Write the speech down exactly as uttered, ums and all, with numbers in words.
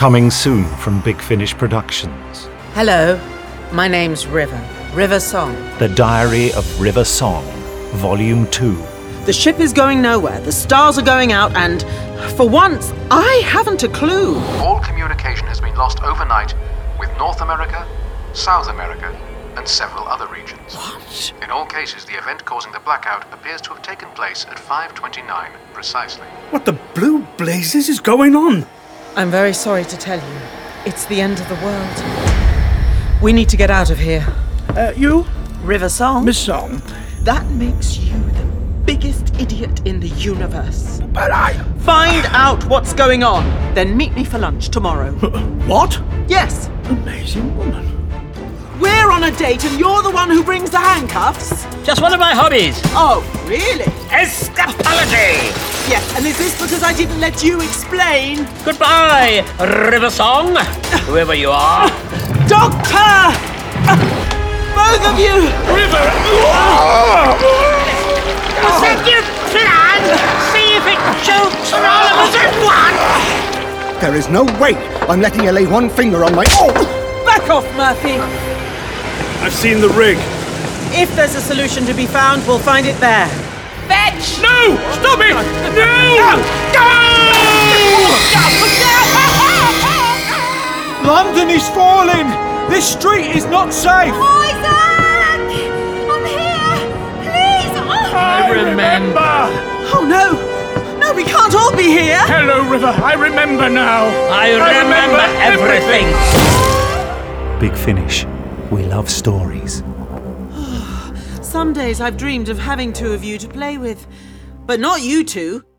Coming soon from Big Finish Productions. Hello, my name's River. River Song. The Diary of River Song, Volume two. The ship is going nowhere, the stars are going out, and for once, I haven't a clue. All communication has been lost overnight with North America, South America, and several other regions. What? In all cases, the event causing the blackout appears to have taken place at five twenty-nine precisely. What the blue blazes is going on? I'm very sorry to tell you, it's the end of the world. We need to get out of here. Uh, you? River Song? Miss Song? That makes you the biggest idiot in the universe. But I... Find out what's going on, then meet me for lunch tomorrow. What? Yes. Amazing woman. We're on a date and you're the one who brings the handcuffs? Just one of my hobbies. Oh, really? Escapology! Yes, and is this because I didn't let you explain? Goodbye, River Song, whoever you are. Doctor! Both of you! River! Set your plan! See if it chokes on all of us at once! There is no way I'm letting you lay one finger on my... Oh! Back off, Murphy! I've seen the rig. If there's a solution to be found, we'll find it there. Fetch! No! Stop it! No! London is falling! This street is not safe! Isaac! I'm here! Please! Oh. I remember! Oh, no! No, we can't all be here! Hello, River. I remember now. I remember, remember everything. Big Finish. We love stories. Some days I've dreamed of having two of you to play with. But not you two.